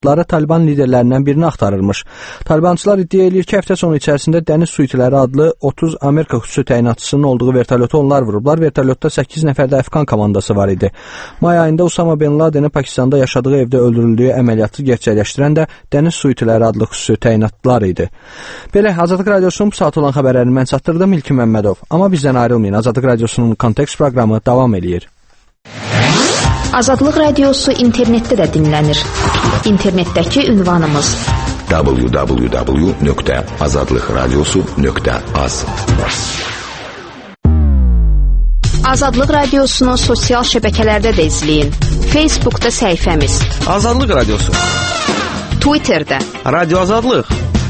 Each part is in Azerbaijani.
Taliban liderlərindən birini axtarırmış. Talibançılar iddia edir ki, həftə sonu içərisində Dəniz Su İtləri adlı 30 Amerika xüsusi təyinatçısının olduğu vertolyotu onlar vurublar. Vertolyotda 8 nəfər də Əfqan komandası var idi. May ayında Usama Bin Ladenin Pakistanda yaşadığı evdə öldürüldüyü əməliyyatı gerçəkləşdirən də Dəniz Su İtləri adlı xüsusi təyinatlılar idi. Belə, Azadlıq Radiosunun bu saat olan xəbərlərini mən çatdırdım, İlkin Məmmədov. Amma bizdən ayrılmayın, Azadlıq Radiosunun Kontekst proqramı davam edir. Azadlıq Radiosu internetdə də dinlənir. İnternetdəki ünvanımız www.azadlıqradiosu.az. Azadlıq Radiosunu sosial şəbəkələrdə də izləyin. Facebookda səhifəmiz Azadlıq Radiosu, Twitterdə Radio Azadlıq,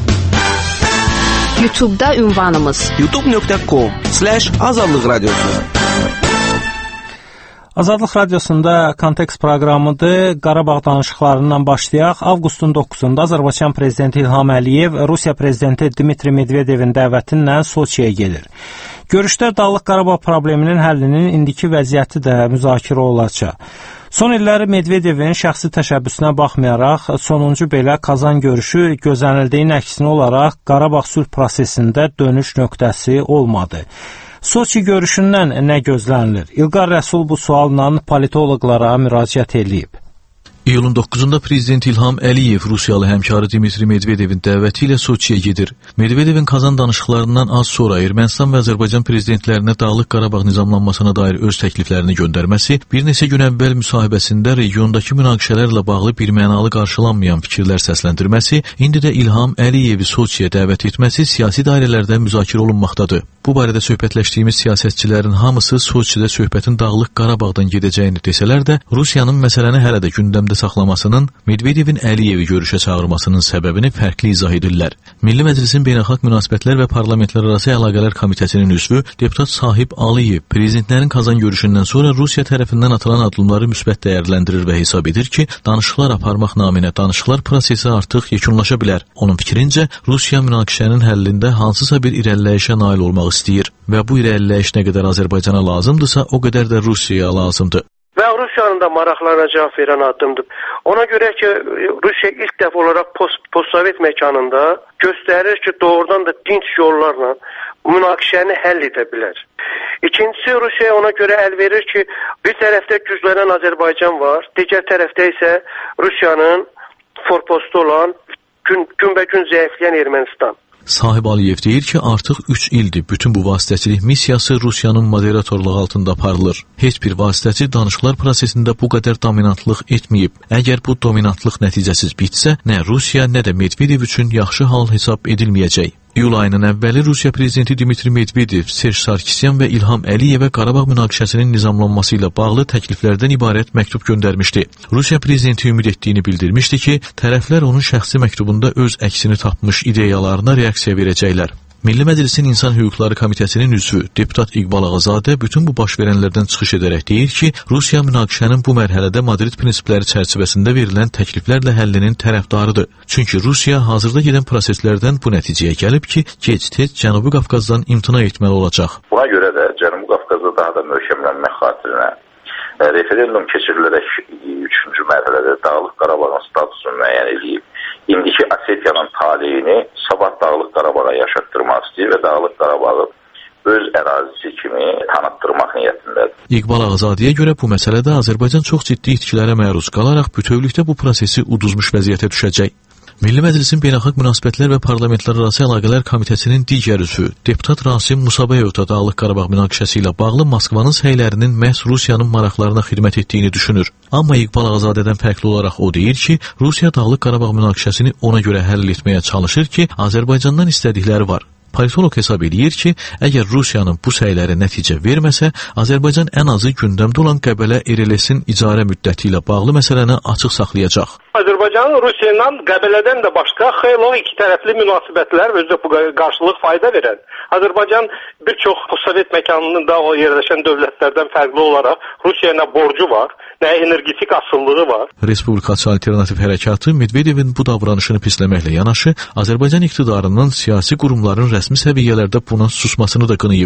YouTube'da ünvanımız youtube.com/Azadlıq Radiosu. Azadlıq Radiosunda Kontekst proqramıdır. Qarabağ danışıqlarından başlayaq. Avqustun 9-da Azərbaycan prezidenti İlham Əliyev Rusiya prezidenti Dmitri Medvedevin dəvəti ilə Soçiyə gedir. Görüşdə Dağlıq Qarabağ probleminin həllinin indiki vəziyyəti də müzakirə olacaq. Son illəri Medvedevin şəxsi təşəbbüsünə baxmayaraq, sonuncu belə Kazan görüşü gözlənildiyin əksinə olaraq Qarabağ sülh prosesində dönüş nöqtəsi olmadı. Soçi görüşündən nə gözlənilir? İlqar Rəsul bu sualla politoloqlara müraciət edib. İyulun 9-da Prezident İlham Əliyev Rusiyalı həmkarı Dmitri Medvedevin dəvəti ilə Soçiyə gedir. Medvedevin Kazan danışıqlarından az sonra Ermənistan və Azərbaycan prezidentlərinə Dağlıq Qarabağ nizamlanmasına dair öz təkliflərini göndərməsi, bir neçə gün əvvəl müsahibəsində regiondakı münaqişələrlə bağlı birmənalı qarşılanmayan fikirlər səsləndirməsi, indi də İlham Əliyevi Soçiyə dəvət etməsi siyasi dairələrdə müzakirə olunmaqdadır. Bu barədə söhbətləşdiyimiz siyasətçilərin hamısı Soçidə söhbətin Dağlıq Qarabağdan gedəcəyini desələr də, Rusiyanın məsələni hələ də gündəmdə saxlamasının, Medvedevin Əliyevi görüşə çağırmasının səbəbini fərqli izah edirlər. Milli Məclisin Beynəlxalq Münasibətlər və Parlamentlərarası Əlaqələr Komitəsinin üzvü deputat Sahib Aliyev prezidentlərin Kazan görüşündən sonra Rusiya tərəfindən atılan addımları müsbət dəyərləndirir və hesab edir ki, danışıqlar aparmaq naminə danışıqlar prosesi artıq yekunlaşa bilər. Onun fikrincə, Rusiya münaqişənin həllində hansısa bir irəliləyişə nail olmaq istəyir və bu irəliləyiş nə qədər Azərbaycana lazımdırsa, o qədər də Rusiyaya lazımdır. Və Rusiyanın da maraqlarına cavab verən addımdır. Ona görə ki, Rusiya ilk dəfə olaraq postsovet məkanında göstərir ki, doğrudan da dinç yollarla münaqişəni həll edə bilər. İkincisi, Rusiya ona görə əl verir ki, bir tərəfdə güclənən Azərbaycan var, digər tərəfdə isə Rusiyanın forpostu olan günbəgün zəifləyən Ermənistan. Sahib Aliyev deyir ki, artıq 3 ildir bütün bu vasitəçilik missiyası Rusiyanın moderatorluğu altında aparılır. Heç bir vasitəçi danışıqlar prosesində bu qədər dominantlıq etməyib. Əgər bu dominantlıq nəticəsiz bitsə, nə Rusiya, nə də Medvedev üçün yaxşı hal hesab edilməyəcək. İyul ayının əvvəli Rusiya prezidenti Dmitri Medvedev, Serj Sarkisyan və İlham Əliyevə Qarabağ münaqişəsinin nizamlanması ilə bağlı təkliflərdən ibarət məktub göndərmişdi. Rusiya prezidenti ümid etdiyini bildirmişdi ki, tərəflər onun şəxsi məktubunda öz əksini tapmış ideyalarına reaksiya verəcəklər. Milli Məclisin İnsan Hüquqları Komitəsinin üzvü deputat İqbal Ağazadə bütün bu baş verənlərdən çıxış edərək deyir ki, Rusiya münaqişənin bu mərhələdə Madrid prinsipləri çərçivəsində verilən təkliflərlə həllinin tərəfdarıdır. Çünki Rusiya hazırda gedən proseslərdən bu nəticəyə gəlib ki, gec-tez Cənubi Qafqazdan imtina etməli olacaq. Buna görə də Cənubi Qafqazda daha da möhkəmlənmək xatirinə referendum keçirilərək 3-cü mərhələdə Dağlıq Qarabağın statusunu müəyyən edib, indiki Osetiyanın taleyini sabah Dağlıq Qarabağa yaşatdırmaq istəyir və Dağlıq Qarabağı öz ərazisi kimi tanıtdırmaq niyyətindədir. İqbal Ağazadəyə görə bu məsələdə Azərbaycan çox ciddi itkilərə məruz qalaraq bütövlükdə bu prosesi uduzmuş vəziyyətə düşəcək. Milli Məclisin Beynəlxalq Münasibətlər və Parlamentlərarası Əlaqələr Komitəsinin digər üzvü, deputat Rasim Musabayov da Dağlıq Qarabağ münaqişəsi ilə bağlı Moskvanın səylərinin məhz Rusiyanın maraqlarına xidmət etdiyini düşünür. Amma İqbal Ağazadədən fərqli olaraq o deyir ki, Rusiya Dağlıq Qarabağ münaqişəsini ona görə həll etməyə çalışır ki, Azərbaycandan istədikləri var. Politolog hesab edir ki, əgər Rusiyanın bu səyləri nəticə verməsə, Azərbaycan ən azı gündəmdə olan Qəbələ RLS-in icarə müddəti ilə bağlı məsələni açıq saxlayacaq. Azərbaycanın Rusiya ilə Qəbələdən də başqa xeyli iki tərəfli münasibətlər və özü bu qarşılıq fayda verən. Azərbaycan bir çox postsovet məkanında o yerləşən dövlətlərdən fərqli olaraq Rusiya ilə borcu var, nə energetik asıllığı var. Respublikaçı Alternativ Hərəkatı Medvedevin bu davranışını pisləməklə yanaşı, Azərbaycan iqtidarının siyasi qurumların rəsmi səviyyələrdə buna susmasını da qınayıb.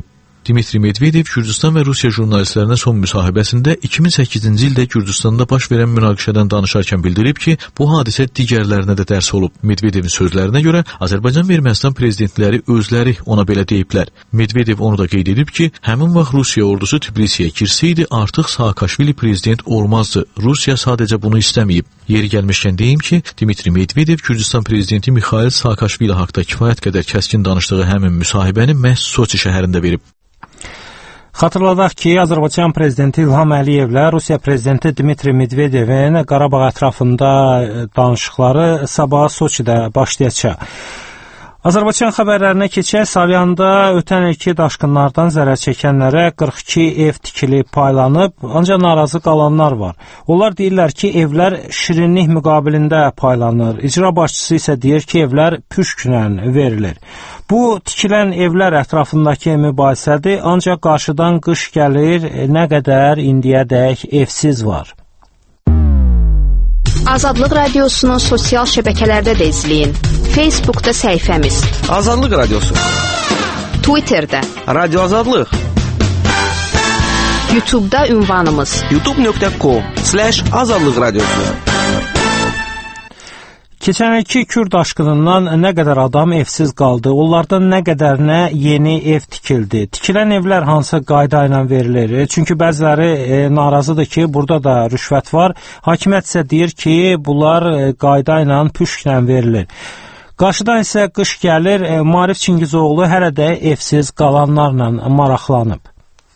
Dmitri Medvedev Gürcüstan və Rusiya jurnalistlərinə son müsahibəsində 2008-ci ildə Gürcüstanda baş verən münaqişədən danışarkən bildirib ki, bu hadisə digərlərinə də dərs olub. Medvedevin sözlərinə görə Azərbaycan və Ermənistan prezidentləri özləri ona belə deyiblər. Medvedev onu da qeyd edib ki, həmin vaxt Rusiya ordusu Tbilisiyə girsəydi, artıq Saakashvili prezident olmazdı. Rusiya sadəcə bunu istəməyib. Yeri gəlmişkən deyim ki, Dmitri Medvedev Gürcüstan prezidenti Mikhail Saakashvili haqda kifayət qədər kəskin danışdığı həmin müsahibəni məhz Soçi şəhərində verib. Xatırladaq ki, Azərbaycan prezidenti İlham Əliyevlə Rusiya prezidenti Dmitri Medvedevin Qarabağ ətrafında danışıqları sabah Soçidə başlayacaq. Azərbaycan xəbərlərinə keçək. Salyanda ötən ilki daşqınlardan zərər çəkənlərə 42 ev tikilib paylanıb, ancaq narazı qalanlar var. Onlar deyirlər ki, evlər şirinlik müqabilində paylanır. İcra başçısı isə deyir ki, evlər püşklə verilir. Bu tikilən evlər ətrafındakı mübahisədir, ancaq qarşıdan qış gəlir, nə qədər indiyədək evsiz var. Azadlıq Radiosunu sosial şəbəkələrdə də izləyin. Facebookda səhifəmiz. Azadlıq Radiosu. Twitterdə. Radio Azadlıq. YouTube'da ünvanımız. youtube.com/Azadlıq Radiosu. Keçən ilki Kür daşqınından nə qədər adam evsiz qaldı, onlardan nə qədərinə yeni ev tikildi. Tikilən evlər hansı qayda ilə verilir? Çünki bəziləri narazıdır ki, burada da rüşvət var. Hakimiyyət isə deyir ki, bunlar qayda ilə püşklə verilir. Qarşıdan isə qış gəlir, Maarif Çingizoğlu hələ də evsiz qalanlarla maraqlanıb.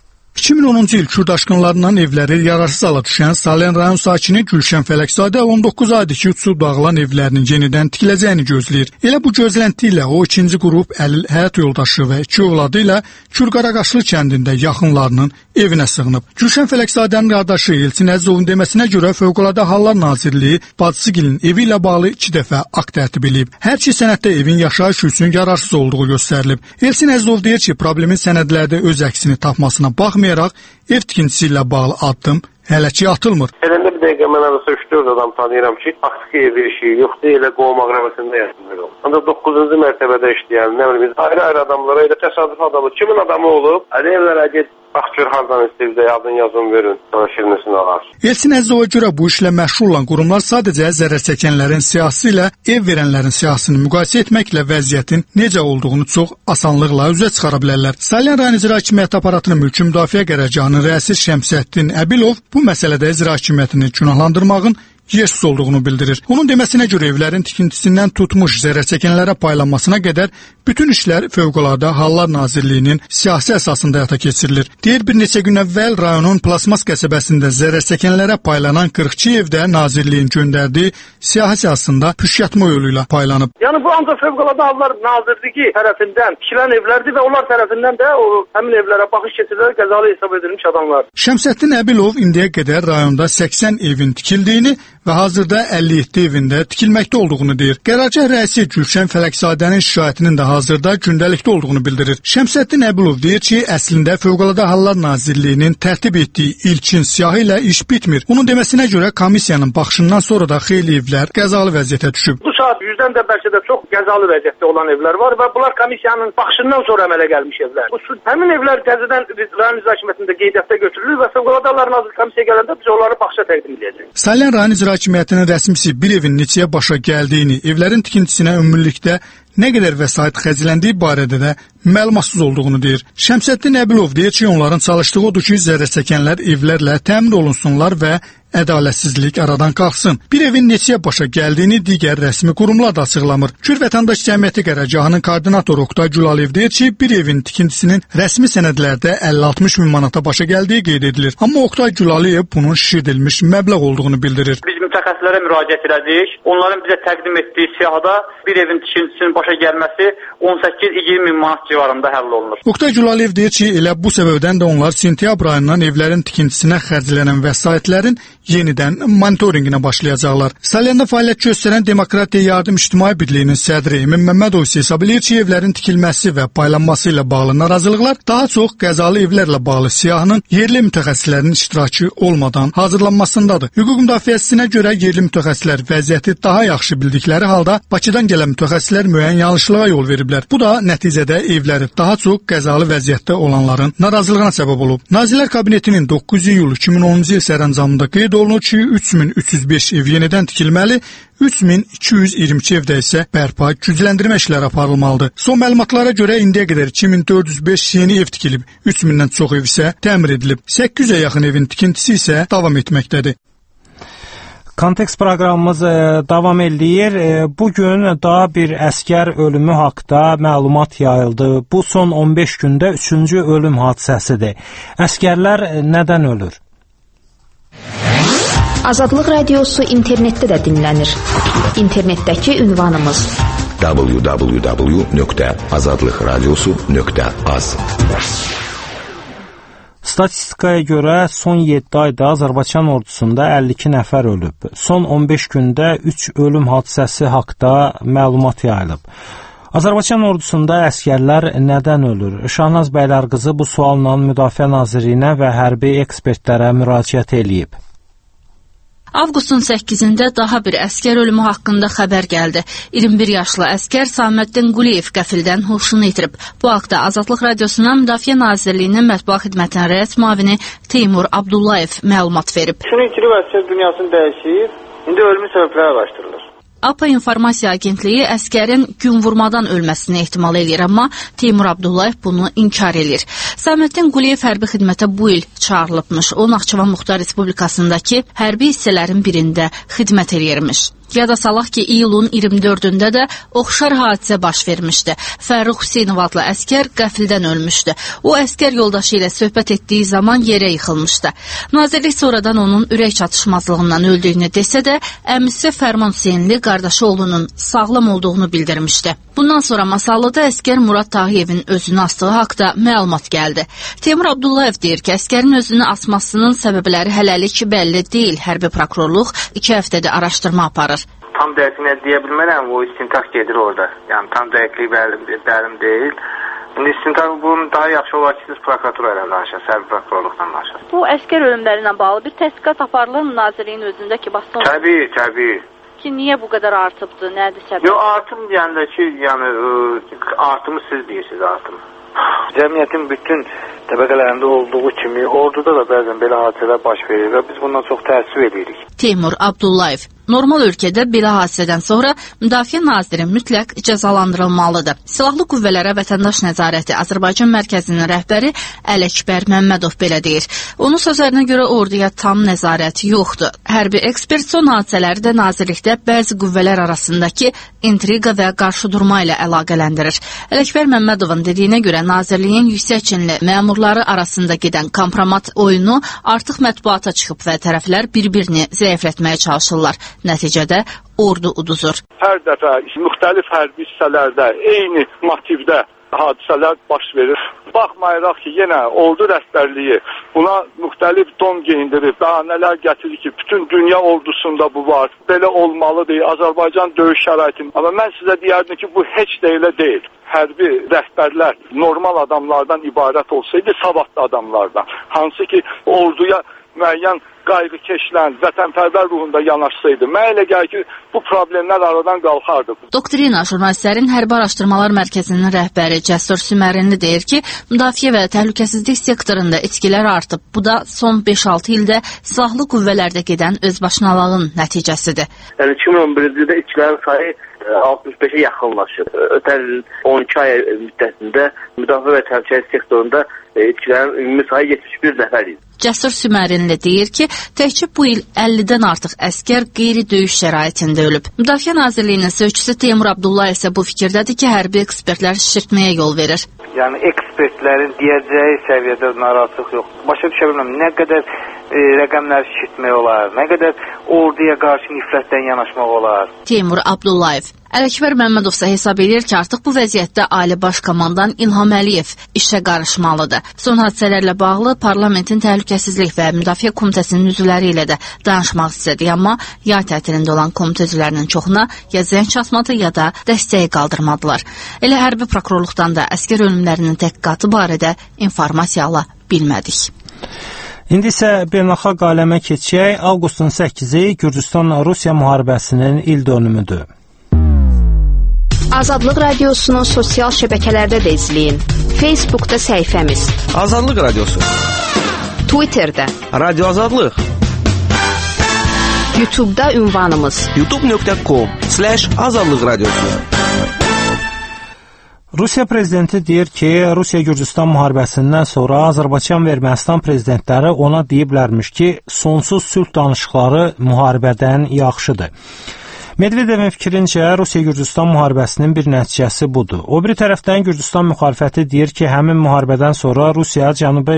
2010-cu il Kür daşqınlarından evləri yararsız hala düşən Salyan rayon sakini Gülşən Fələkzadə 19 aydır ki, uçub dağılan evlərinin yenidən tikiləcəyini gözləyir. Elə bu gözlənti ilə o ikinci qrup əlil həyat yoldaşı və 2 övladı ilə Kür Qaraqaşlı kəndində yaxınlarının evinə sığınıb. Gülşən Fələksədənin qardaşı Elçin Əzovun deməsinə görə Fövqəladə Hallar Nazirliyi bacısının evi ilə bağlı 2 dəfə akt tərtib edib. Hər iki sənəddə evin yaşayış üçün yararsız olduğu göstərilib. Elçin Əzov deyir ki, problemin sənədlərdə öz əksini tapmasına baxmayaraq ev tikintisi ilə bağlı addım hələ ki atılmır. Elində bir dəqiqə mən arası 3-4 adam tanıyıram ki, faktiki ev işi yoxdur, elə qovum əqrəbəsində yaşayır. Ancaq 9-cu mərtəbədə işləyən, nə bilim, ayrı-ayrı adamlara, elə təsadüf adamı, kimin adamı olub, evlərə get, bax gör hardan istəyirdə adın yazın verin, sonra şirinisini alar. Elçin Əzzova görə bu işlə məşğul olan qurumlar sadəcə zərər çəkənlərin siyahısı ilə ev verənlərin siyahısını müqayisə etməklə vəziyyətin necə olduğunu çox asanlıqla üzə çıxara bilərlər. Salyan rayon icra hakimiyyəti aparatının mülki müdafiə qərargahının rəisi Şəmsəddin Əbilov bu məsələdə icra hakimiyyətini günahlandırmağın yersiz olduğunu bildirir. Onun deməsinə görə evlərin tikintisindən tutmuş zərər çəkənlərə paylanmasına qədər bütün işlər Fövqəladə Hallar Nazirliyinin siyasi əsasında həyata keçirilir. Deyir, bir neçə gün əvvəl rayonun Plasmas qəsəbəsində zərər çəkənlərə paylanan 42 evdə Nazirliyin göndərdiyi siyasında püşkatma yolu ilə paylanıb. Yəni bu ancaq Fövqəladə Hallar Nazirliyi tərəfindən tikilən evlərdir və onlar tərəfindən də o həmin evlərə baxış keçirilərək qəzalı hesab edilmiş adamlar. Şəmsəddin Əbilov indiyə qədər rayonda 80 evin tikildiyini və hazırda 57 evində tikilməkdə olduğunu deyir. Qərargah rəisi Gülşən Fələksədənin şikayətinin də hazırda gündəlikdə olduğunu bildirir. Şəmsəddin Əbilov deyir ki, əslində Fövqəladə Hallar Nazirliyinin tərtib etdiyi ilkin siyahı ilə iş bitmir. Onun deməsinə görə komissiyanın baxışından sonra da xeyli evlər qəzalı vəziyyətə düşüb. Bu saat 100-dən də bəlkə də çox qəzalı vəziyyətdə olan evlər var və bunlar komissiyanın baxışından sonra əmələ gəlmiş evlər. Həmin evlər təzədən rayon icra hakimiyyətində qeydiyyata götürülür və Fövqəladə Hallar Nazirliyi komissiyaya gələndə biz onları baxışa təqdim edəcəyik. Salyan rayon icra hakimiyyətinin rəsmisi bir evin neçəyə başa gəldiyini, evlərin tikintisinə ümumilikdə nə qədər vəsait xərcləndiyi barədə də məlumatsız olduğunu deyir. Şəmsəddin Əbilov deyir ki, onların çalışdığı odur ki, zərər çəkənlər evlərlə təmin olunsunlar və ədalətsizlik aradan qalxsın. Bir evin neçəyə başa gəldiyini digər rəsmi qurumlar da açıqlamır. Kür Vətəndaş Cəmiyyəti qərargahının koordinatoru Oqtay Gülaliyev deyir ki, bir evin tikintisinin rəsmi sənədlərdə 50-60 min manata başa gəldiyi qeyd edilir. Amma Oqtay Gülaliyev bunun şişirdilmiş məbləğ olduğunu bildirir. Biz mütəxəssislərə müraciət elədik. Onların bizə təqdim etdiyi siyahıda bir evin tikintisinin başa gəlməsi 18-20 min manat civarında həll olunur. Oqtay Gülaliyev deyir ki, elə bu səbəbdən də onlar sentyabr ayından evlərin tikintisinə xərclənən vəsaitlərin yenidən monitorinqinə başlayacaqlar. Salyanda fəaliyyət göstərən Demokratiya Yardım İctimai Birliyinin sədri Emin Məmmədov isə hesab edir ki, evlərin tikilməsi və paylanması ilə bağlı narazılıqlar daha çox qəzalı evlərlə bağlı siyahının yerli mütəxəssislərin iştirakı olmadan hazırlanmasındadır. Hüquq müdafiəçisinə görə yerli mütəxəssislər vəziyyəti daha yaxşı bildikləri halda Bakıdan gələn mütəxəssislər müəyyən yanlışlığa yol veriblər. Bu da nəticədə evləri daha çox qəzalı vəziyyətdə olanların narazılığına səbəb olub. Nazirlər Kabinetinin 9 iyul 2010-cu il sərəncamında qeyd olunur ki, 3305 ev yenidən tikilməli, 3222 evdə isə bərpa, gücləndirmə işləri aparılmalıdır. Son məlumatlara görə indiyə qədər 2405 yeni ev tikilib, 3000-dən çox ev isə təmir edilib. 800-ə yaxın evin tikintisi isə davam etməkdədir. Kontekst proqramımız davam edir. Bugün daha bir əskər ölümü haqqında məlumat yayıldı. Bu son 15 gündə 3-cü ölüm hadisəsidir. Əskərlər nədən ölür? Azadlıq Radiosu internetdə də dinlənir. İnternetdəki ünvanımız www.azadlıqradiosu.az. Statistikaya görə son 7 ayda Azərbaycan ordusunda 52 nəfər ölüb. Son 15 gündə 3 ölüm hadisəsi haqqında məlumat yayılıb. Azərbaycan ordusunda əskərlər nədən ölür? Şahnaz Bəylərqızı bu sualla Müdafiə Nazirliyinə və hərbi ekspertlərə müraciət edib. Avqustun 8-də daha bir əskər ölümü haqqında xəbər gəldi. 21 yaşlı əskər Saməddin Quliyev qəfildən huşunu itirib. Bu haqda Azadlıq Radiosuna Müdafiə Nazirliyinin mətbuat xidmətinin rəis müavini Teymur Abdullayev məlumat verib. Şunu itirib əskər dünyasını dəyişir. İndi ölümün səbəbləri araşdırılır. APA İnformasiya Agentliyi əskərin günvurmadan ölməsini ehtimal edir, amma Teymur Abdullayev bunu inkar edir. Saməddin Quliyev hərbi xidmətə bu il çağırılıbmış. O, Naxçıvan Muxtar Respublikasındakı hərbi hissələrin birində xidmət edirmiş. Yada salaq ki, iyulun 24-də də oxşar hadisə baş vermişdi. Fərruh Hüseynov adlı əskər qəfildən ölmüşdü. O, əskər yoldaşı ilə söhbət etdiyi zaman yerə yıxılmışdı. Nazirlik sonradan onun ürək çatışmazlığından öldüyünü desə də, əmisi Fərman Hüseynli qardaşı oğlunun sağlam olduğunu bildirmişdi. Bundan sonra Masallıda əskər Murad Tağıyevin özünü astığı haqda məlumat gəldi. Teymur Abdullayev deyir ki, əskərin özünü asmasının səbəbləri hələlik bəlli deyil. Hərbi prokurorluq 2 həftədə araşdırma aparır. Tam dəqiqini deyə bilmərəm, o istintaq gedir orada. Yəni tam dəqiqlik dəlim deyil. İndi istintaq bunun daha yaxşı olar ki, siz prokuratura ilə danışasınız, hərbi prokurorluqdan danışasınız. Bu əskər ölümləri ilə bağlı bir təhqiqat aparılır mı Nazirliyin özündə ki, basın? Təbii. Ki, niyə bu qədər artıbdı, nədir səbəb? Yox, artım deyəndə ki, yəni artımı siz deyirsiniz, artım. Cəmiyyətin bütün təbəqələrində olduğu kimi orduda da bəzən belə hadisələr baş verir və biz bundan çox təəssüf edirik. Teymur Abdullayev. Normal ölkədə belə hadisədən sonra Müdafiə Naziri mütləq cəzalandırılmalıdır. Silahlı Qüvvələrə Vətəndaş Nəzarəti Azərbaycan Mərkəzinin rəhbəri Ələkbər Məmmədov belə deyir. Onun sözlərinə görə orduya tam nəzarət yoxdur. Hərbi ekspert son hadisələri də nazirlikdə bəzi qüvvələr arasındakı intriqa və qarşıdurma ilə əlaqələndirir. Ələkbər Məmmədovun dediyinə görə nazirliyin yüksək çinli məmurları arasında gedən kompromat oyunu artıq mətbuata çıxıb və tərəflər bir-birini zəiflətməyə çalışırlar. Nəticədə ordu uduzur. Hər dəfə müxtəlif hərbi hissələrdə eyni motivdə hadisələr baş verir. Baxmayaraq ki, yenə ordu rəhbərliyi buna müxtəlif don geyindirib, bəhanələr gətirir ki, bütün dünya ordusunda bu var. Belə olmalıdır, Azərbaycan döyüş şəraitində. Amma mən sizə deyərdim ki, bu heç də elə deyil. Hərbi rəhbərlər normal adamlardan ibarət olsaydı, savadlı adamlardan. Hansı ki, orduya müəyyən qayğıkeşlən, vətənpərvər ruhunda yanaşsaydı, mənə elə gəlir ki, bu problemlər aradan qalxardı. Doktrina Jurnalistlərin Hərbi Araşdırmalar Mərkəzinin rəhbəri Cəsur Sümərinli deyir ki, müdafiə və təhlükəsizlik sektorunda içkilər artıb. Bu da son 5-6 ildə silahlı qüvvələrdə gedən özbaşınalığın nəticəsidir. Yəni 2011-ci ildə içkilərin sayı 65-ə yaxınlaşıb. Ötən 12 ay müddətində müdafiə və təhlükəsizlik sektorunda içkilərin ümumi sayı 71 nəfər idi. Cəsur Sümərinli deyir ki, təkcə bu il 50-dən artıq əskər qeyri-döyüş şəraitində ölüb. Müdafiə Nazirliyinin sözçüsü Teymur Abdullayev isə bu fikirdədir ki, hərbi ekspertlər şişirtməyə yol verir. Yəni ekspertlərin deyəcəyi səviyyədə narahatlıq yox. Başa düşə bilməm, nə qədər rəqəmlər şişirtmək olar, nə qədər orduya qarşı nifrətdən yanaşmaq olar. Teymur Abdullayev. Ələkbər Məmmədov isə hesab edir ki, artıq bu vəziyyətdə Ali Baş Komandan İlham Əliyev işə qarışmalıdır. Son hadisələrlə bağlı Parlamentin Təhlükəsizlik və Müdafiə Komitəsinin üzvləri ilə də danışmaq istədik, amma yay tətilində olan komitə üzvlərinin çoxuna ya zəng çatmadı, ya da dəstəyi qaldırmadılar. Elə hərbi prokurorluqdan da əsgər ölümlərinin təhqiqatı barədə informasiya ala bilmədik. İndi isə beynəlxalq aləmə keçək. Avqustun 8-i Gürcüstan-Rusiya müharibəsinin il dönümüdür. Azadlıq Radiosu'nu sosial şəbəkələrdə də izləyin. Facebook'da səhifəmiz. Azadlıq Radiosu. Twitter'da. Radyo Azadlıq. YouTube'da ünvanımız. youtube.com/Azadlıq Radiosu. Rusiya prezidenti deyir ki, Rusiya-Gürcüstan müharibəsindən sonra Azərbaycan və Ermənistan prezidentləri ona deyiblərmiş ki, sonsuz sülh danışıqları müharibədən yaxşıdır. Medvedevin fikrincə, Rusiya-Gürcüstan müharibəsinin bir nəticəsi budur. O biri tərəfdən Gürcüstan müxalifəti deyir ki, həmin müharibədən sonra Rusiya Cənubi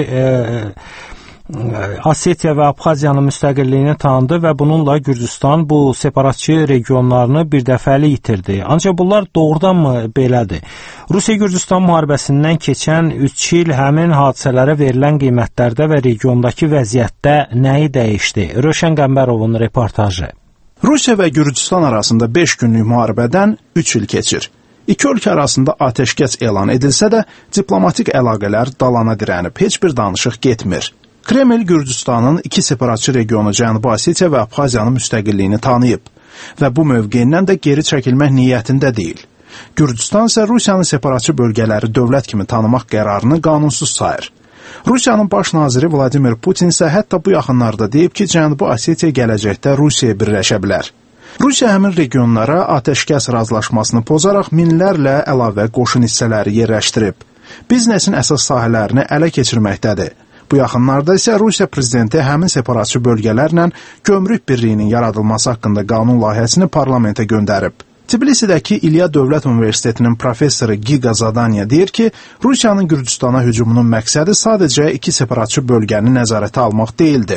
Osetiya və Abxaziyanın müstəqilliyini tanıdı və bununla Gürcüstan bu separatçı regionlarını bir dəfəli itirdi. Ancaq bunlar doğrudanmı belədir? Rusiya-Gürcüstan müharibəsindən keçən 3 il həmin hadisələrə verilən qiymətlərdə və regiondakı vəziyyətdə nəyi dəyişdi? Röşən Qəmbərovun reportajı. Rusiya və Gürcüstan arasında 5 günlük müharibədən 3 il keçir. İki ölkə arasında atəşkəs elan edilsə də, diplomatik əlaqələr dalana dirənib, heç bir danışıq getmir. Kreml Gürcüstanın 2 separatçı regionu Cənubi Osetiya və Abxaziyanın müstəqilliyini tanıyıb və bu mövqeyindən də geri çəkilmək niyyətində deyil. Gürcüstan isə Rusiyanın separatçı bölgələri dövlət kimi tanımaq qərarını qanunsuz sayır. Rusiyanın baş naziri Vladimir Putin isə hətta bu yaxınlarda deyib ki, Cənubi Osetiya gələcəkdə Rusiyaya birləşə bilər. Rusiya həmin regionlara atəşkəs razılaşmasını pozaraq minlərlə əlavə qoşun hissələri yerləşdirib. Biznesin əsas sahələrini ələ keçirməkdədir. Bu yaxınlarda isə Rusiya prezidenti həmin separatçı bölgələrlə gömrük birliyinin yaradılması haqqında qanun layihəsini parlamentə göndərib. Tbilisidəki İlya Dövlət Universitetinin professoru Giga Zadanya deyir ki, Rusiyanın Gürcüstana hücumunun məqsədi sadəcə 2 separatçı bölgəni nəzarətə almaq deyildi.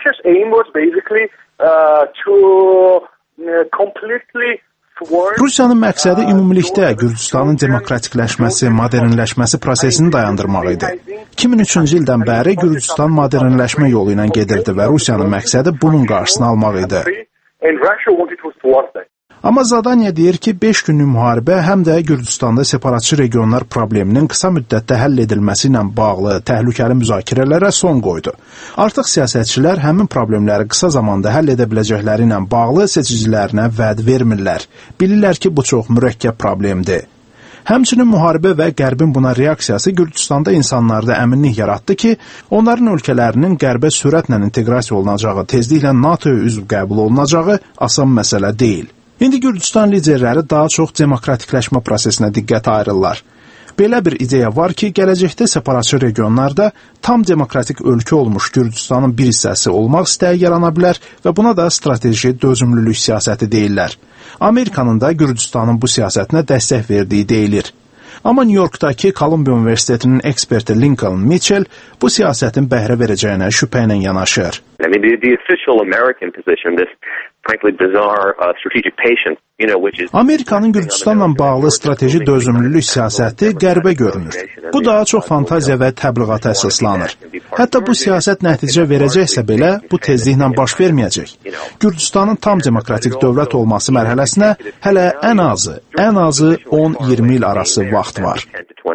Rusiyanın məqsədi ümumilikdə Gürcüstanın demokratikləşməsi, modernləşməsi prosesini dayandırmaq idi. 2003-cü ildən bəri Gürcüstan modernləşmə yolu ilə gedirdi və Rusiyanın məqsədi bunun qarşısını almaq idi. Amma Zadanya deyir ki, 5 günlük müharibə həm də Gürcüstanda separatçı regionlar probleminin qısa müddətdə həll edilməsi ilə bağlı təhlükəli müzakirələrə son qoydu. Artıq siyasətçilər həmin problemləri qısa zamanda həll edə biləcəkləri ilə bağlı seçicilərinə vəd vermirlər. Bilirlər ki, bu çox mürəkkəb problemdir. Həmçinin müharibə və Qərbin buna reaksiyası Gürcüstanda insanlarda əminlik yaratdı ki, onların ölkələrinin Qərbə sürətlə inteqrasiya olunacağı, tezliklə NATO-ya üzv qəbul olunacağı asan məsələ deyil. İndi Gürcüstan liderləri daha çox demokratikləşmə prosesinə diqqət ayırırlar. Belə bir ideya var ki, gələcəkdə separatçı regionlarda tam demokratik ölkə olmuş Gürcüstanın bir hissəsi olmaq istəyi yarana bilər və buna da strateji dözümlülük siyasəti deyirlər. Amerikanın da Gürcüstanın bu siyasətinə dəstək verdiyi deyilir. Amma New Yorkdakı Columbia Universitetinin eksperti Lincoln Mitchell bu siyasətin bəhrə verəcəyinə şübhə ilə yanaşır. Amerikanın Gürcüstanla bağlı strateji dözümlülük siyasəti qərbə görünür. Bu daha çox fantaziya və təbliğata əsaslanır. Hətta bu siyasət nəticə verəcəksə belə, bu tezliklə baş verməyəcək. Gürcüstanın tam demokratik dövlət olması mərhələsinə hələ ən azı 10-20 il arası vaxt var.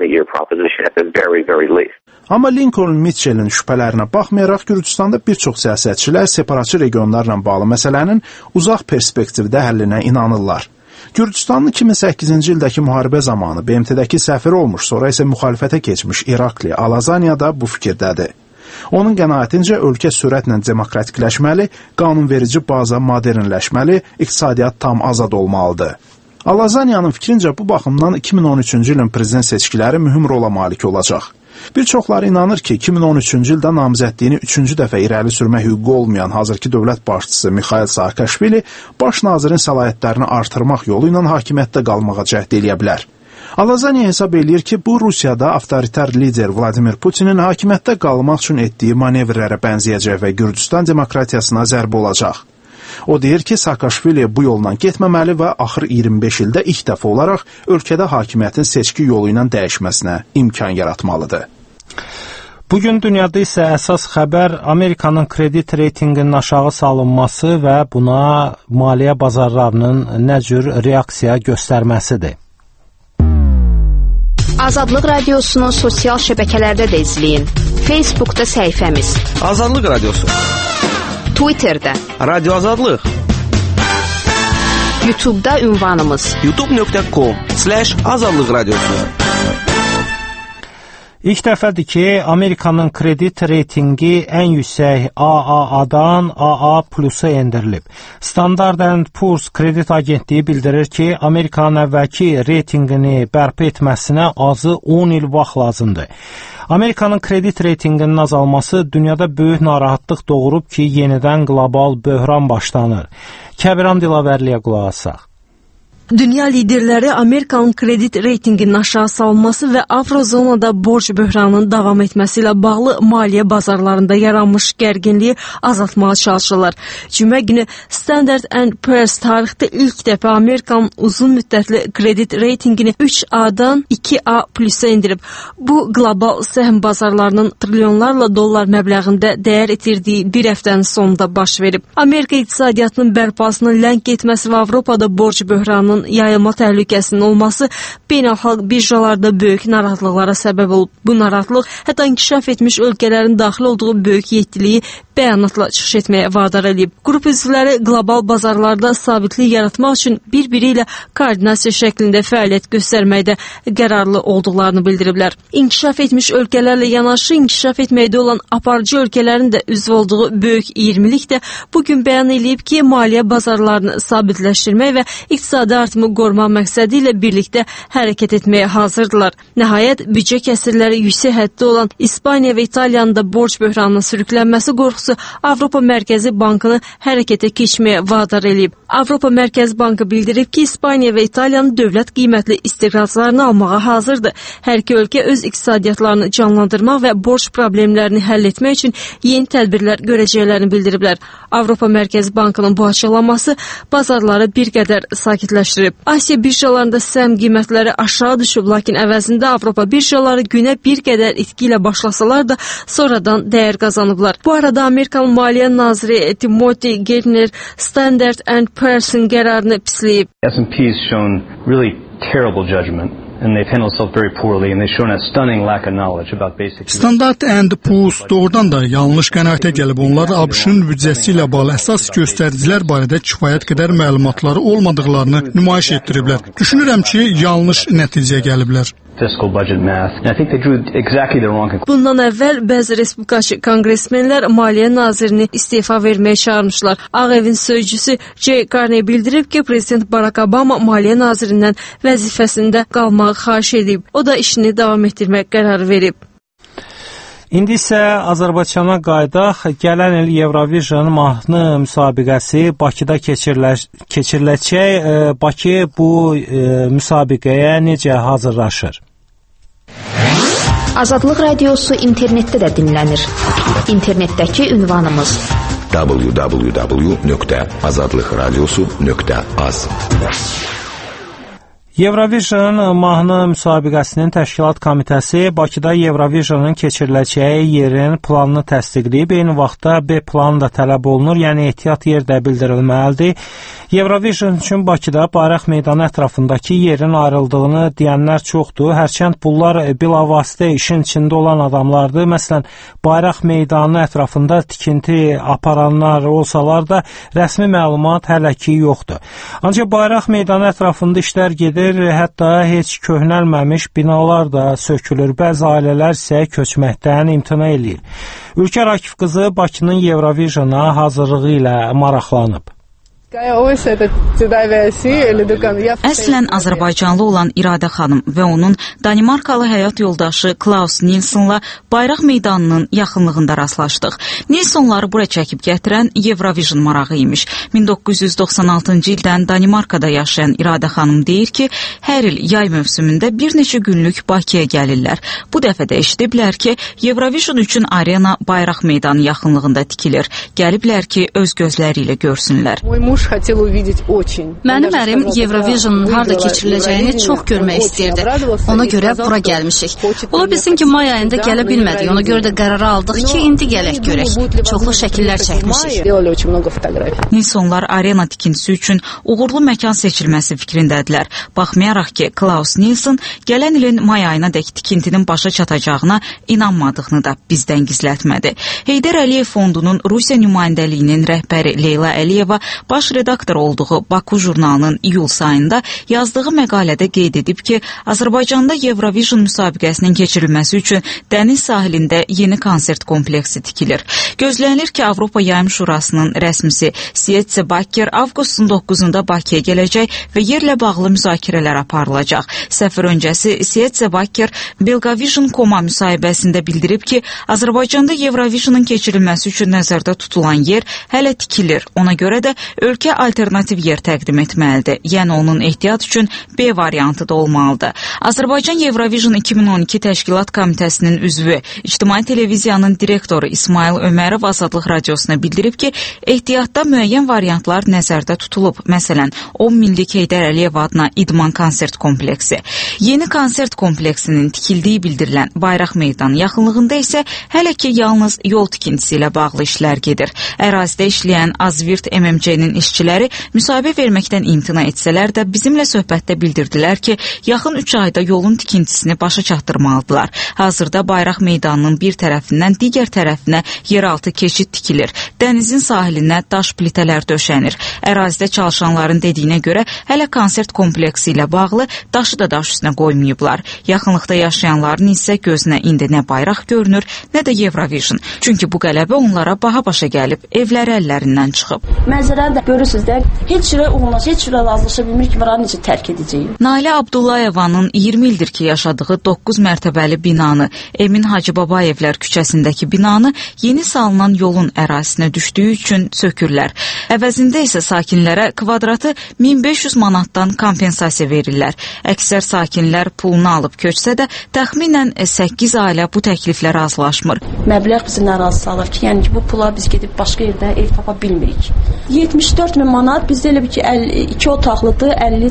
Amma Lincoln Mitchell'in şübhələrinə baxmayaraq, Gürcüstanda bir çox siyasətçilər separatçı regionlarla bağlı məsələnin uzaq perspektivdə həllinə inanırlar. Gürcüstanın 2008-ci ildəki müharibə zamanı BMT-dəki səfiri olmuş, sonra isə müxalifətə keçmiş Irakli Alazanya da bu fikirdədir. Onun qənaətincə ölkə sürətlə demokratikləşməli, qanunverici baza modernləşməli, iqtisadiyyat tam azad olmalıdır. Alazanyanın fikrincə bu baxımdan 2013-cü ilin prezident seçkiləri mühüm rola malik olacaq. Bir çoxları inanır ki, 2013-cü ildə namizədliyini 3-cü dəfə irəli sürmə hüququ olmayan hazırki dövlət başçısı Mikhail Saakashvili baş nazirin səlahiyyətlərini artırmaq yolu ilə hakimiyyətdə qalmağa cəhd eləyə bilər. Alazanya hesab eləyir ki, bu Rusiyada avtoritar lider Vladimir Putinin hakimiyyətdə qalmaq üçün etdiyi manevrlərə bənzəyəcək və Gürcüstan demokratiyasına zərbə olacaq. O deyir ki, Saakashvili bu yolla getməməli və axır 25 ildə ilk dəfə olaraq ölkədə hakimiyyətin seçki yolu ilə dəyişməsinə imkan yaratmalıdır. Bugün dünyada isə əsas xəbər Amerikanın kredit reytinginin aşağı salınması və buna maliyyə bazarlarının nə cür reaksiya göstərməsidir. Azadlıq Radiosunu sosial şəbəkələrdə də izləyin. Facebookda səhifəmiz. Azadlıq Radiosu. Twitterdə. Radio Azadlıq. YouTube'da ünvanımız. youtube.com/azadlıq radiosu. İlk dəfədir ki, Amerikanın kredit reytingi ən yüksək AAA-dan AA+-a endirilib. Standard & Poor's kredit agentliyi bildirir ki, Amerikanın əvvəlki reytingini bərpa etməsinə azı 10 il vaxt lazımdır. Amerikanın kredit reytinginin azalması dünyada böyük narahatlıq doğurub ki, yenidən qlobal böhran başlanır. Kəbiran Dilavərliyə qulaq asaq. Dünya liderləri Amerikanın kredit reytinginin aşağı salınması və Avrozonada borc böhranının davam etməsi ilə bağlı maliyyə bazarlarında yaranmış gərginliyi azaltmağa çalışırlar. Cümə günü Standard & Poor's tarixdə ilk dəfə Amerikanın uzun müddətli kredit reytingini 3A-dan 2A+-a indirib. Bu, qlobal səhm bazarlarının trilyonlarla dollar məbləğində dəyər itirdiyi bir həftənin sonunda baş verib. Amerika iqtisadiyyatının bərpasının ləng getməsi və Avropada borc böhranının yayılma təhlükəsinin olması beynəlxalq birjalarda böyük narahatlıqlara səbəb olub. Bu narahatlıq hətta inkişaf etmiş ölkələrin daxil olduğu böyük yetkiliyi bəyanatla çıxış etməyə vadar edib. Qrup üzvləri qlobal bazarlarda sabitlik yaratmaq üçün bir-biri ilə koordinasiya şəklində fəaliyyət göstərməkdə qərarlı olduqlarını bildiriblər. İnkişaf etmiş ölkələrlə yanaşı inkişaf etməkdə olan aparıcı ölkələrin də üzv olduğu böyük 20-lik də bugün bəyan edib ki, maliyyə bazarlarını sabitləşdirmək və iqtisadi artımı qorumaq məqsədi ilə birlikdə hərəkət etməyə hazırdılar. Nəhayət, büdcə kəsirləri yüksək həddə olan İspaniya və İtaliyanın da borc böhranına sürüklənməsi qorxusu Avropa Mərkəzi Bankını hərəkətə keçməyə vadar edib. Avropa Mərkəzi Bankı bildirib ki, İspaniya və İtaliyanın dövlət qiymətli istiqrazlarını almağa hazırdır. Hər iki ölkə öz iqtisadiyyatlarını canlandırmaq və borc problemlərini həll etmək üçün yeni tədbirlər görəcəklərini bildiriblər. Avropa Mərkəzi Bankının bu açıqlaması bazarları bir qədər sakitləşdirib. Asiya birjalarında səhm qiymətləri aşağı düşüb, lakin əvəzində Avropa birjaları günə bir qədər itki ilə başlasalar da sonradan dəyər qazanıblar. Bu arada Amerikan Maliyyə Naziri Timothy Geithner Standard & Poor's'ın qərarını pisləyib. S&P's shown really terrible judgment. And they've handled themselves very poorly and they've shown a stunning lack of knowledge about basic. Standard & Poor's doğrudan da yanlış qənaətə gəlib. Onlar ABŞ-ın büdcəsi ilə bağlı əsas göstəricilər barədə kifayət qədər məlumatları olmadıqlarını nümayiş etdiriblər. Düşünürəm ki, yanlış nəticəyə gəliblər. Fiscal budget math. And I think they drew exactly the wrong conclusion. Bundan əvvəl bəzi respublikaçı konqresmenlər Maliyyə nazirini istefa verməyə çağırmışlar. Ağ Evin sözcüsü Jay Carney bildirib ki, Prezident Barack Obama Maliyyə nazirindən vəzifəsində qalmağı xahiş edib. O da işini davam etdirmək qərarı verib. İndi isə Azərbaycana qaydaq. Gələn il Eurovision mahnı müsabiqəsi Bakıda keçiriləcək. Bakı bu müsabiqəyə necə hazırlaşır? Azadlıq Radiosu internetdə də dinlənir. İnternetdəki ünvanımız www.azadlıqradiosu.az. Eurovision mahnı müsabiqəsinin təşkilat komitəsi Bakıda Eurovisionun keçiriləcəyi yerin planını təsdiqləyib. Eyni vaxtda B planı da tələb olunur, yəni ehtiyat yer də bildirilməlidir. Eurovision üçün Bakıda Bayraq meydanı ətrafındakı yerin ayrıldığını deyənlər çoxdur. Hərçənd bunlar bilavasitə işin içində olan adamlardır. Məsələn, Bayraq meydanı ətrafında tikinti aparanlar olsalar da rəsmi məlumat hələ ki yoxdur. Ancaq Bayraq meydanı ətrafında işlər gedir. Hətta heç köhnəlməmiş binalar da sökülür. Bəzi ailələr isə köçməkdən imtina eləyir. Ülkər Akif qızı Bakının Eurovisiona hazırlığı ilə maraqlanıb. Əslən Azərbaycanlı olan İradə xanım və onun Danimarkalı həyat yoldaşı Klaus Nilssonla bayraq meydanının yaxınlığında rastlaşdıq. Nilssonları bura çəkib gətirən Eurovision marağı imiş. 1996-cı ildən Danimarkada yaşayan İradə xanım deyir ki, hər il yay mövsümündə bir neçə günlük Bakıya gəlirlər. Bu dəfə də eşidiblər ki, Eurovision üçün arena bayraq meydanı yaxınlığında tikilir. Gəliblər ki, öz gözləri ilə görsünlər. Mənim ərim Eurovisionun harda keçiriləcəyini çox görmək istəyirdi. Ona görə bura gəlmişik. Ola bilsin ki, may ayında gələ bilmədik. Ona görə də qərarı aldıq ki, indi gələk görək. Çoxlu şəkillər çəkmişik. Nilssonlar arena tikintisi üçün uğurlu məkan seçilməsi fikrindədirlər. Baxmayaraq ki, Klaus Nilsson gələn ilin may ayına dək tikintinin başa çatacağına inanmadığını da bizdən gizlətmədi. Heydər Əliyev Fondunun Rusiya nümayəndəliyinin rəhbəri Leyla Əliyeva baş redaktor olduğu Baku jurnalının iyul sayında yazdığı məqalədə qeyd edib ki, Azərbaycanda Eurovision müsabiqəsinin keçirilməsi üçün dəniz sahilində yeni konsert kompleksi tikilir. Gözlənilir ki, Avropa Yayım Şurasının rəsmisi Sietse Bakker avqustun 9-da Bakıya gələcək və yerlə bağlı müzakirələr aparılacaq. Səfər öncəsi Sietse Bakker Belgavision.com-a müsahibəsində bildirib ki, Azərbaycanda Eurovisionun keçirilməsi üçün nəzərdə tutulan yer hələ tikilir. Ona görə də ölkə alternativ yer təqdim etməlidir. Yəni onun ehtiyat üçün B variantı da olmalıdır. Azərbaycan Eurovision 2012 Təşkilat Komitəsinin üzvü, İctimai Televiziyanın direktoru İsmail Ömərov Azadlıq Radiosuna bildirib ki, ehtiyatda müəyyən variantlar nəzərdə tutulub. Məsələn, 10 minlik Heydər Əliyev adına idman konsert kompleksi. Yeni konsert kompleksinin tikildiyi bildirilən bayraq meydanı yaxınlığında isə hələ ki yalnız yol tikintisi ilə bağlı işlər gedir. Ərazidə işləyən Azvirt MMC-nin işçiləri müsahibə verməkdən imtina etsələr də bizimlə söhbətdə bildirdilər ki, yaxın 3 ayda yolun tikintisini başa çatdırmalıdırlar. Hazırda bayraq meydanının bir tərəfindən digər tərəfinə yeraltı keçid tikilir. Dənizin sahilinə daş plitələr döşənir. Ərazidə çalışanların dediyinə görə hələ konsert kompleksi ilə bağlı daşı da daş üstünə qoymayıblar. Yaxınlıqda yaşayanların isə gözünə indi nə bayraq görünür, nə də Eurovision. Çünki bu qələbə onlara baha başa gəlib, evləri əllərindən çıxıb. Mənzərəni də görürsünüz də, heç cürə olmaz, heç cürə razılaşa bilmir ki, buranı necə tərk edəcəyik. Nailə Abdullayevanın 20 ildir ki, yaşadığı 9 mərtəbəli binanı, Emin Hacı Babayevlər küçəsindəki binanı yeni salınan yolun ərazisinə düşdüyü üçün sökürlər. Əvəzində isə sakinlərə kvadratı 1500 manatdan kompensasiya verirlər. Əksər sakinlər pulunu alıb köçsə də, təxminən 8 ailə bu təkliflə razılaşmır. Məbləğ bizi narazı salır ki, yəni ki, bu pula biz gedib başqa yerdə ev tapa bilmirik. 74 min manat bizdə elə bir ki, 2 otaqlıdır,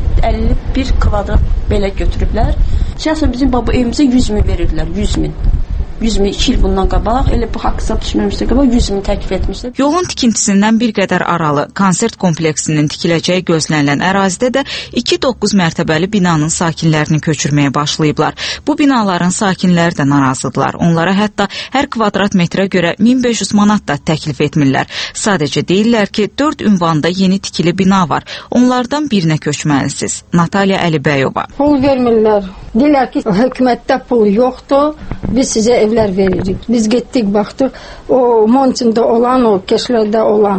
51 kvadrat belə götürüblər. Şəxsən bizim bu evimizə 100 min verirdilər, 100 min. 100 min 2 il bundan qabaq, elə bu haqq hesab düşməmişdə qabaq 100 min təklif etmişlər. Yolun tikintisindən bir qədər aralı konsert kompleksinin tikiləcəyi gözlənilən ərazidə də 2-9 mərtəbəli binanın sakinlərini köçürməyə başlayıblar. Bu binaların sakinləri də narazıdırlar. Onlara hətta hər kvadrat metrə görə 1500 manat da təklif etmirlər. Sadəcə deyirlər ki, 4 ünvanda yeni tikili bina var. Onlardan birinə köçməlisiniz. Natalya Əlibəyova. Pul vermirlər. Deyirlər ki, hökumətdə pul yoxdur. Biz sizə evlər veririk. Biz getdik, baxdıq. O Monçində olan, o Keşlərdə olan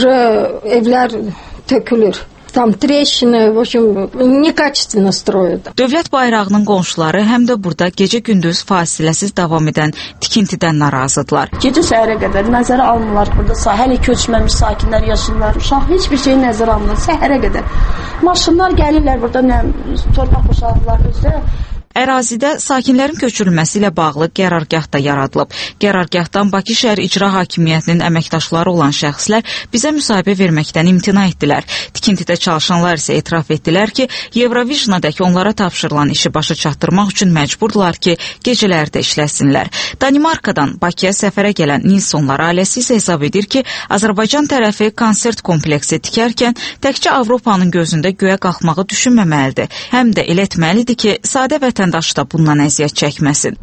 evlər tökülür. Tam treşini, в общем, некачественно строят. Dövlət bayrağının qonşuları həm də burada gecə-gündüz fasiləsiz davam edən tikintidən narazıdırlar. Gecə səhərə qədər nəzərə almırlar burada. Hələ köçməmiş sakinlər yaşayırlar. Uşaq heç bir şey nəzərə almır. Səhərə qədər. Maşınlar gəlirlər burada, torpaq boşaltırlar özdə. Ərazidə sakinlərin köçürülməsi ilə bağlı qərargah da yaradılıb. Qərargahdan Bakı şəhər İcra Hakimiyyətinin əməkdaşları olan şəxslər bizə müsahibə verməkdən imtina etdilər. Tikintidə çalışanlar isə etiraf etdilər ki, Eurovisionadakı onlara tapşırılan işi başa çatdırmaq üçün məcburdular ki, gecələr də işləsinlər. Danimarkadan Bakıya səfərə gələn Nilssonlar ailəsi isə hesab edir ki, Azərbaycan tərəfi konsert kompleksi tikərkən təkcə Avropanın gözündə göyə qalxmağı düşünməməlidir. Həm də elə etməlidir ki, sadə vətəndaş da bundan əziyyət çəkməsin.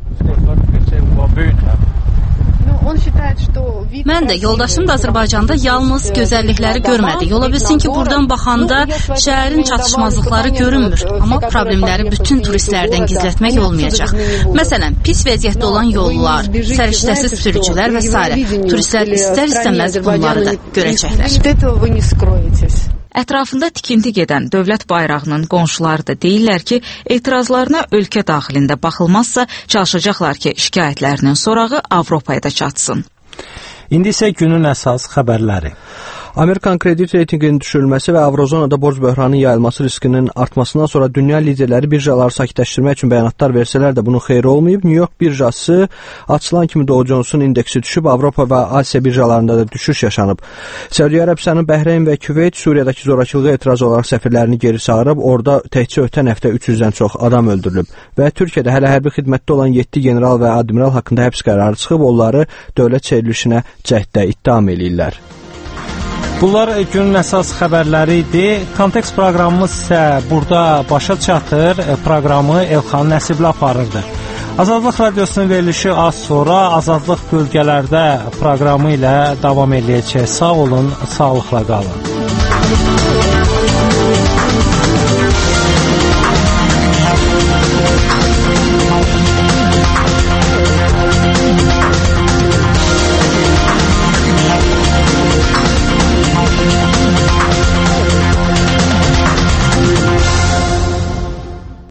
Mən də, yoldaşım da Azərbaycanda yalnız gözəllikləri görmədi. Ola bilsin ki, buradan baxanda şəhərin çatışmazlıqları görünmür. Amma problemləri bütün turistlərdən gizlətmək olmayacaq. Məsələn, pis vəziyyətdə olan yollar, səriştəsiz sürücülər və s. Turistlər istər-istəməz bunları da görəcəklər. Ətrafında tikinti gedən dövlət bayrağının qonşuları da deyirlər ki, etirazlarına ölkə daxilində baxılmazsa çalışacaqlar ki, şikayətlərinin sorağı Avropaya da çatsın. İndi isə günün əsas xəbərləri. Amerikan kredit reytinginin düşürülməsi və Avrozonada borc böhranının yayılması riskinin artmasından sonra dünya liderləri birjaları sakitləşdirmək üçün bəyanatlar versələr də bunun xeyri olmayıb. New York birjası açılan kimi Dow Jones-un indeksi düşüb, Avropa və Asiya birjalarında da düşüş yaşanıb. Səudiyyə Ərəbistanı, Bəhreyn və Küveyt Suriyadakı zorakılığa etiraz olaraq səfirlərini geri çağırıb. Orada təkcə ötən həftə 300-dən çox adam öldürülüb. Və Türkiyədə hələ hərbi xidmətdə olan 7 general və admiral haqqında həbs qərarı çıxıb, onları dövlət çevrilişinə cəhddə ittiham eləyirlər. Bunlar günün əsas xəbərləri idi. Kontekst proqramımız isə burada başa çatır. Proqramı Elxan Nəsibli aparırdı. Azadlıq Radiosunun verilişi az sonra Azadlıq bölgələrdə proqramı ilə davam edəcək. Sağ olun, sağlıqla qalın.